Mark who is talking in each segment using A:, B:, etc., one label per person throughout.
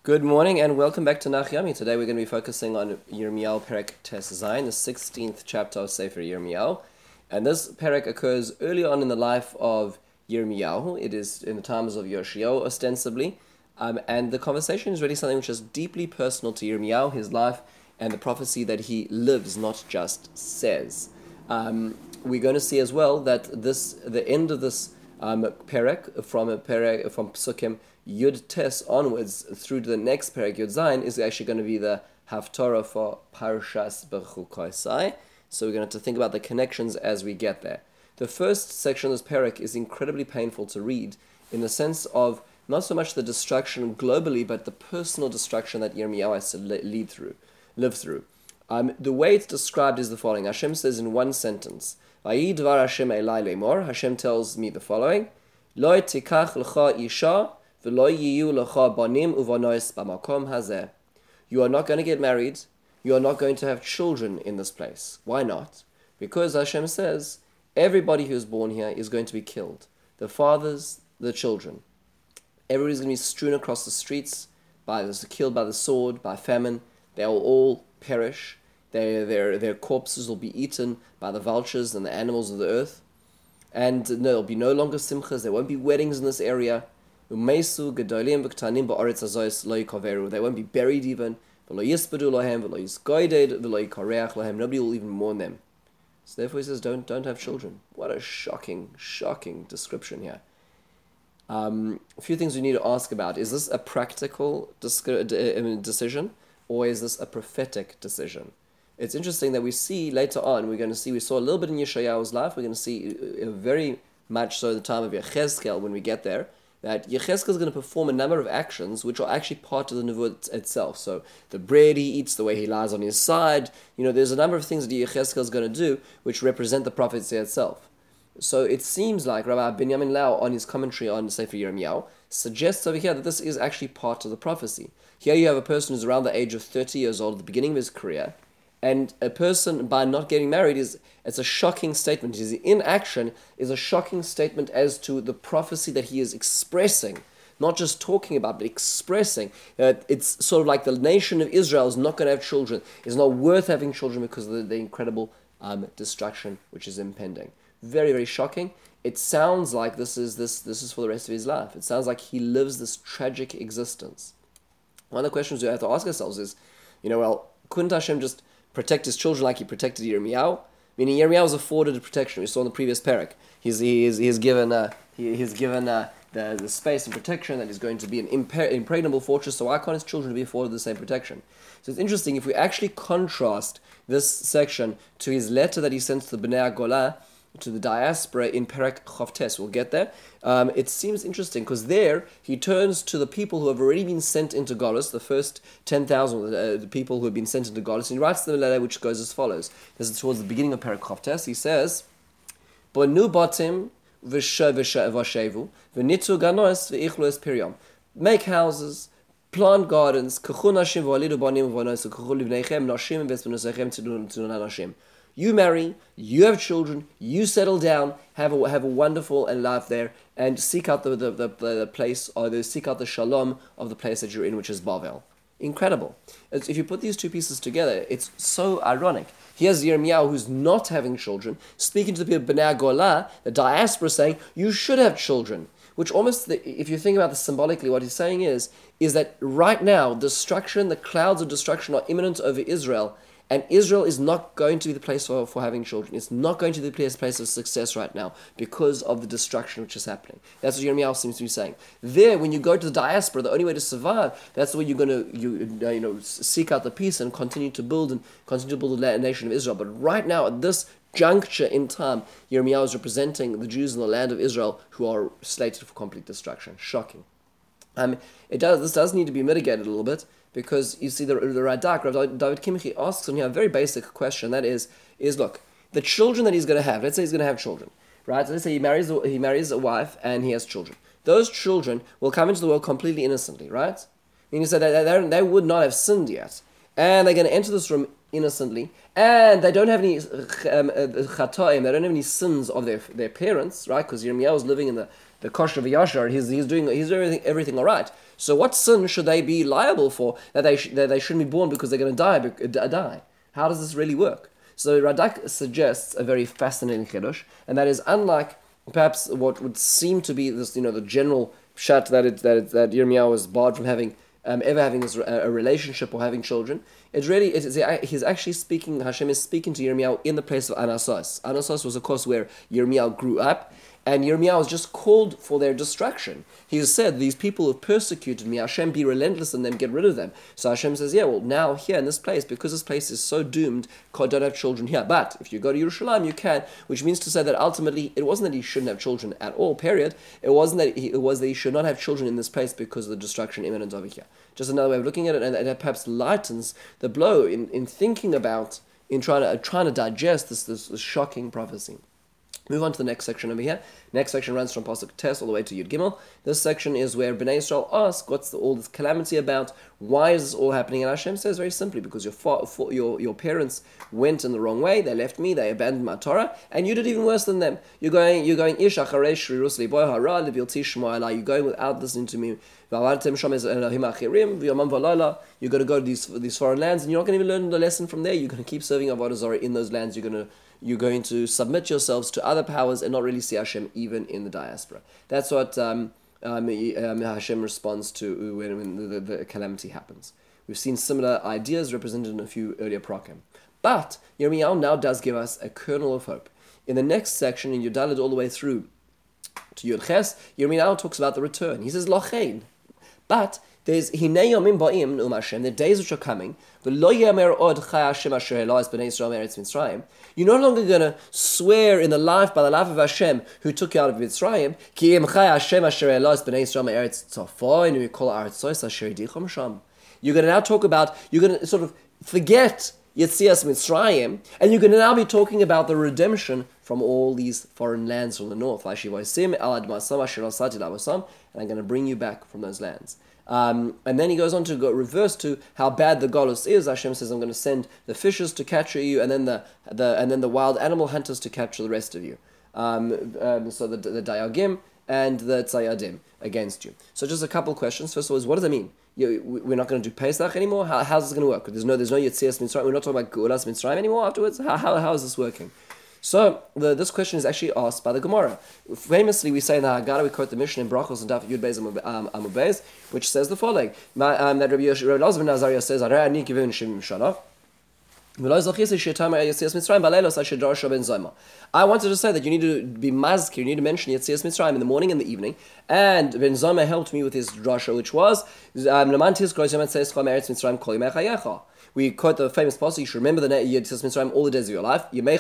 A: Good morning and welcome back to Nach Yami. Today we're going to be focusing on Yirmiyahu Perek Tes Zayin, the 16th chapter of Sefer Yirmiyahu. And this Perek occurs early on in the life of Yirmiyahu. It is in the times of Yoshiyahu, ostensibly. And the conversation is really something which is deeply personal to Yirmiyahu, his life, and the prophecy that he lives, not just says. We're going to see as well that the end of this Perek, from Psukim Yud Tes onwards through to the next Perek Yud Zayin, is actually going to be the Haftorah for Parshas Bechukosai. So we're going to have to think about the connections as we get there. The first section of this Perek is incredibly painful to read in the sense of not so much the destruction globally, but the personal destruction that Yirmiyahu has to live through. The way it's described is the following. Hashem says in one sentence, Vayi dvar Hashem elai lemor, Hashem tells me the following, Lo tikach l'cha isha, v'lo yiyu l'cha banim uvonois b'makom hazeh. You are not going to get married, you are not going to have children in this place. Why not? Because Hashem says, everybody who's born here is going to be killed. The fathers, the children. Everybody's going to be strewn across the streets, killed by the sword, by famine. They will all perish. Their corpses will be eaten by the vultures and the animals of the earth. And there will be no longer simchas. There won't be weddings in this area. They won't be buried even. Nobody will even mourn them. So therefore he says, don't have children. What a shocking description here. A few things we need to ask about. Is this a practical decision, or is this a prophetic decision? It's interesting that we see later on, we saw a little bit in Yeshayahu's life, we're going to see very much so the time of Yechezkel when we get there, that Yechezkel is going to perform a number of actions which are actually part of the Nevuah itself. So the bread he eats, the way he lies on his side, there's a number of things that Yechezkel is going to do which represent the prophecy itself. So it seems like Rabbi Binyamin Lau, on his commentary on Sefer Yirmiyahu, suggests over here that this is actually part of the prophecy. Here you have a person who's around the age of 30 years old at the beginning of his career, and a person, by not getting married, it's a shocking statement. His inaction is a shocking statement as to the prophecy that he is expressing, not just talking about, but expressing. It's sort of like the nation of Israel is not going to have children. It's not worth having children because of the incredible destruction which is impending. Very, very shocking. It sounds like this is for the rest of his life. It sounds like he lives this tragic existence. One of the questions we have to ask ourselves is, couldn't Hashem just protect his children like he protected Yirmiyahu? Meaning Yirmiyahu was afforded a protection. We saw in the previous parak. He's given the space and protection that is going to be an impregnable fortress. So why can't his children be afforded the same protection? So it's interesting if we actually contrast this section to his letter that he sent to the Bnei Agola, to the diaspora in Perek Chavtes. We'll get there. It seems interesting because there he turns to the people who have already been sent into Golus, the first 10,000, the people who have been sent into Golus, and he writes them a letter which goes as follows. This is towards the beginning of Perek Chavtes. He says, Bonu batim v'shevu v'nitu ganos v'ichlu es piryam. Make houses, plant gardens, k'chu nashim v'alidu banim v'anosu k'chu livneichem nashim v'espenusechem tzidun nashim. You marry, you have children, you settle down, have a wonderful and life there, and seek out the place, or seek out the shalom of the place that you're in, which is Bavel. Incredible. If you put these two pieces together, it's so ironic. Here's Yirmiyahu, who's not having children, speaking to the people of Bnei Agola, the diaspora, saying, you should have children. Which almost, if you think about this symbolically, what he's saying is that right now, destruction, the clouds of destruction are imminent over Israel, and Israel is not going to be the place for having children. It's not going to be the place of success right now because of the destruction which is happening. That's what Yirmiyahu seems to be saying. There, when you go to the diaspora, the only way to survive, that's the way you're going to seek out the peace and continue to build the nation of Israel. But right now, at this juncture in time, Yirmiyahu is representing the Jews in the land of Israel who are slated for complete destruction. Shocking. This does need to be mitigated a little bit, because you see the Radak, Rav David Kimchi, asks him here a very basic question, that is look, the children that he's going to have, let's say he's going to have children, right? So let's say he marries a wife and he has children. Those children will come into the world completely innocently, right? Meaning so that they would not have sinned yet, and they're going to enter this room innocently, and they don't have any chatoim, they don't have any sins of their parents, right? Because Yirmiyahu is living in the kosher v'yashar, he's doing everything all right. So what sin should they be liable for that they shouldn't be born because they're going to die? How does this really work? So Radak suggests a very fascinating chiddush, and that is, unlike perhaps what would seem to be this, the general pshat that Yirmiyahu was barred from having ever having a relationship or having children. He's actually speaking. Hashem is speaking to Yirmiyahu in the place of Anasos. Anasos was, of course, where Yirmiyahu grew up. And Yirmiyahu was just called for their destruction. He has said, these people have persecuted me, Hashem, be relentless in them, get rid of them. So Hashem says, yeah, well, now here in this place, because this place is so doomed, God don't have children here. But if you go to Yerushalayim, you can, which means to say that ultimately, it wasn't that he shouldn't have children at all, period. It was that he should not have children in this place because of the destruction imminent over here. Just another way of looking at it, and that perhaps lightens the blow in thinking about, in trying to digest this shocking prophecy. Move on to the next section over here. Next section runs from Pasuk Tes all the way to Yud Gimel. This section is where Bnei Yisrael ask, what's all this calamity about? Why is this all happening? And Hashem says very simply, because your parents went in the wrong way. They left me. They abandoned my Torah, and you did even worse than them. You're going Ish acharei shrirus libo hara levilti shmo elai. You're going without listening to me. You're going to go to these foreign lands, and you're not going to even learn the lesson from there. You're going to keep serving Avodah Zarah in those lands. You're going to submit yourselves to other powers and not really see Hashem even in the diaspora. That's what Hashem responds to when the calamity happens. We've seen similar ideas represented in a few earlier prakim. But Yirmiyahu now does give us a kernel of hope. In the next section, in Yudalid all the way through to Yud Ches, Yirmiyahu talks about the return. He says, Lochein. But there's Hinei Yomim Ba'im Ne'um Hashem, the days which are coming. You're no longer going to swear in the life by the life of Hashem who took you out of Mitzrayim. You're going to now talk about, you're going to sort of forget Yetzias Mitzrayim, and you're going to now be talking about the redemption from all these foreign lands from the north. And I'm going to bring you back from those lands. And then he goes on to go reverse to how bad the Golus is. Hashem says, I'm going to send the fishes to capture you, and then the wild animal hunters to capture the rest of you. So the Dayagim and the Tzayadim against you. So just a couple of questions. First of all, is what does that mean? We're not going to do Pesach anymore? How's this going to work? There's no Yetzias Mitzrayim. We're not talking about Geulas Mitzrayim anymore afterwards? How is this working? So this question is actually asked by the Gemara. Famously, we say in the Haggadah, we quote the Mishnah in Brachos and Daf Yud Beis Amud Beis, which says the following: that Rabbi Elazar ben Azariah says, I wanted to say that you need to be mazkir, you need to mention Yetzias Mitzrayim in the morning and the evening. And Ben Zoma helped me with his drasha, which was, we quote the famous passage, you should remember the Yetzias Mitzrayim all the days of your life. The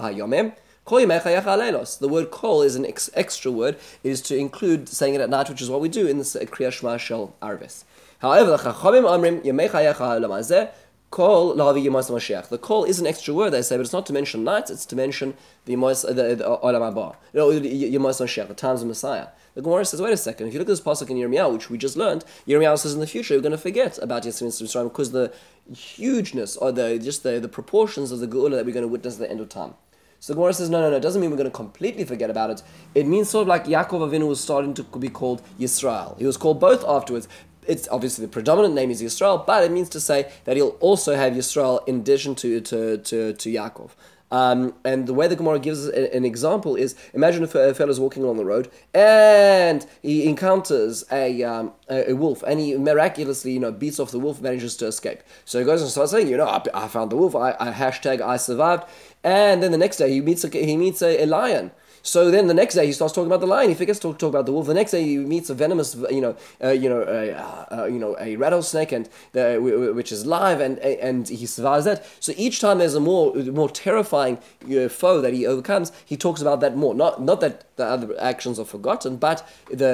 A: word kol is an extra word. It is to include saying it at night, which is what we do in this Kriya Shema Shel Arvis. However, the Chachamim Amrim, the call is an extra word, they say, but it's not to mention nights, it's to mention the Olam Haba, the times of Messiah. The Gemara says, wait a second, if you look at this pasuk in Yirmiyahu, which we just learned, Yirmiyahu says in the future you're going to forget about Yetzias Mitzrayim because the hugeness or the proportions of the Geula that we're going to witness at the end of time. So the Gemara says, no, it doesn't mean we're going to completely forget about it. It means sort of like Yaakov Avinu was starting to be called Yisrael. He was called both afterwards. It's obviously the predominant name is Yisrael, but it means to say that he'll also have Yisrael in addition to Yaakov. And the way the Gemara gives us an example is, imagine if a fellow is walking along the road and he encounters a wolf, and he miraculously beats off the wolf, manages to escape. So he goes and starts saying, I found the wolf, I survived, and then the next day he meets a lion. So then the next day he starts talking about the lion. He forgets to talk about the wolf. The next day he meets a venomous, a rattlesnake, and which is live, and he survives that. So each time there's a more terrifying foe that he overcomes, he talks about that more. Not that the other actions are forgotten, but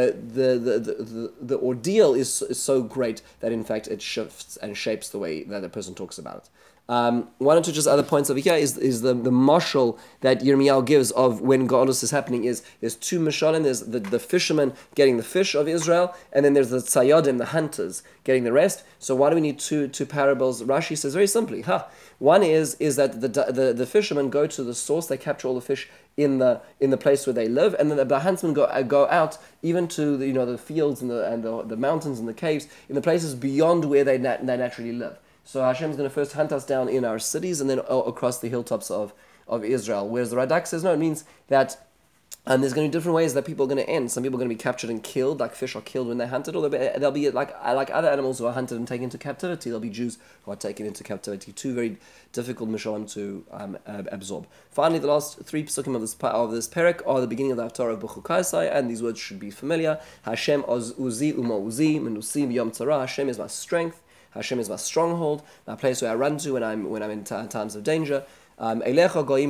A: the ordeal is so great that in fact it shifts and shapes the way that the person talks about it. One or two just other points over here is the mashal that Yirmiyahu gives of when Galus is happening is there's two mashalim. There's the fishermen getting the fish of Israel, and then there's the tzayadim, the hunters, getting the rest. So why do we need two parables? Rashi says very simply, one is that the fishermen go to the source, they capture all the fish in the place where they live, and then the huntsmen go out even to the fields and the mountains and the caves, in the places beyond where they naturally live. So Hashem is going to first hunt us down in our cities and then across the hilltops of Israel. Whereas the Radak says, no, it means that there's going to be different ways that people are going to end. Some people are going to be captured and killed, like fish are killed when they're hunted, or they'll be like other animals who are hunted and taken into captivity. There'll be Jews who are taken into captivity. Two very difficult mishalim to absorb. Finally, the last three psukim of this perek are the beginning of the Haftarah of B'chukaisai, and these words should be familiar. Hashem uzi umo uzi menusim yom tzara. Hashem is my strength. Hashem is my stronghold, my place where I run to when I'm in times of danger. And everybody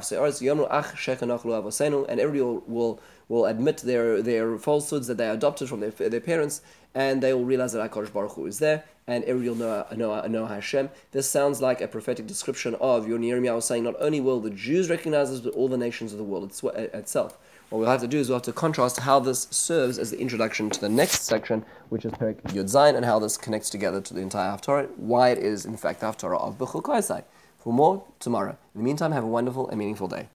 A: will admit their falsehoods that they adopted from their parents, and they will realize that HaKadosh Baruch Hu is there, and everybody will know Hashem. This sounds like a prophetic description of Yirmiyahu saying not only will the Jews recognize this, but all the nations of the world itself. What we'll have to do is we'll have to contrast how this serves as the introduction to the next section, which is Perek Yud Zayin, and how this connects together to the entire Haftarah, why it is, in fact, the Haftarah of B'chukaisai. For more, tomorrow. In the meantime, have a wonderful and meaningful day.